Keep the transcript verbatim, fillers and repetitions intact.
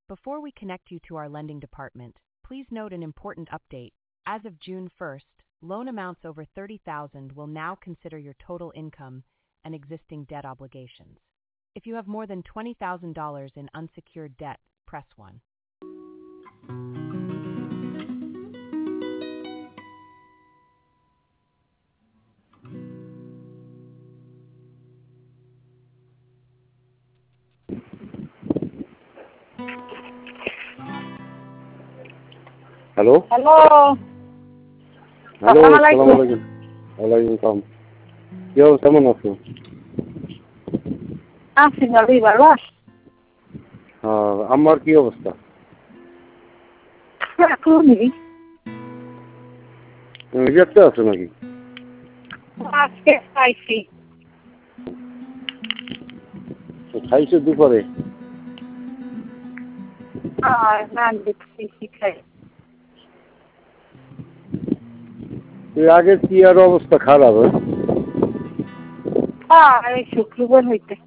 Before we connect you to our lending department, please note an important update. As of June first, loan amounts over thirty thousand dollars will now consider your total income and existing debt obligations. If you have more than twenty thousand dollars in unsecured debt, press one. Hello hello hello আসসালামু আসসালামু আলাইকুম। আলাইকুম। ওয়ালাইকুম আসসালাম। কি অবস্থা, কেমন আছো? আছি ভালোই, ভালো আছি। হ্যাঁ, আমার কি অবস্থা? এখনই রিজেক্টে আছো নাকি? আজকে খাইছি। খাইছো দুপুরে? আর না দেখছি খাই। তুই আগে কি আর অবস্থা খারাপ? হ্যাঁ এই শুক্রবার হইতে